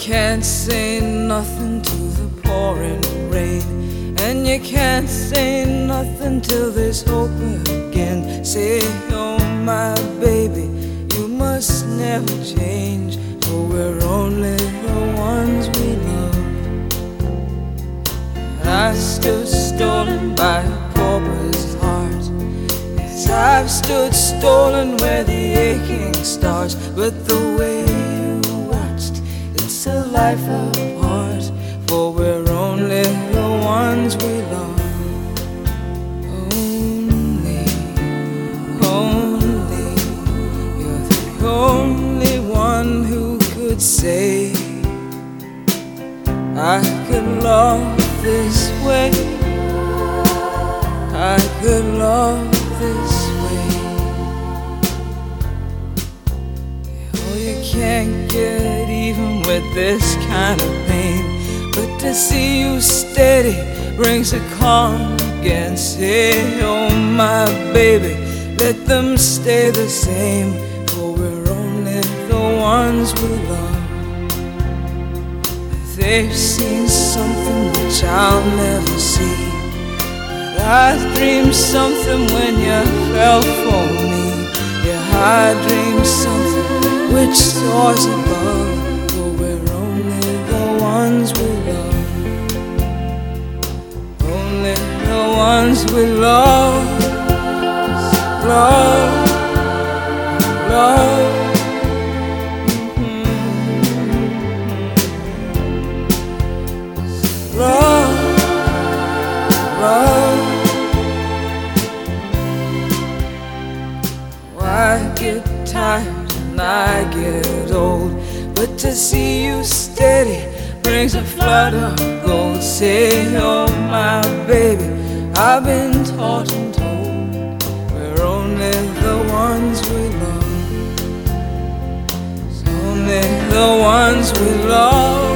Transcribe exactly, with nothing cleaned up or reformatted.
can't say nothing to the pouring rain, and you can't say nothing till there's hope again. Say, oh my baby, you must never change, for we're only the ones we love. I stood stolen by a pauper's heart. Yes, I've stood stolen where the aching starts. But the way you watched, it's a life apart, for we're only the ones we love. Only, only, you're the only one who could say I could love this way, I could love this way. Oh, you can't get even with this kind of pain, but to see you steady brings a calm again. Say, oh my baby, let them stay the same, for we're only the ones we love. They've seen something which I'll never see, but I dreamed something when you fell for me. Yeah, I dreamed something which soars above, for we're only the ones we love. Only the ones we love, love, love. Love, love. Oh, I get tired and I get old, but to see you steady brings a flood of gold. Say, oh my baby, I've been taught and told we're only the ones we love. It's only the ones we love.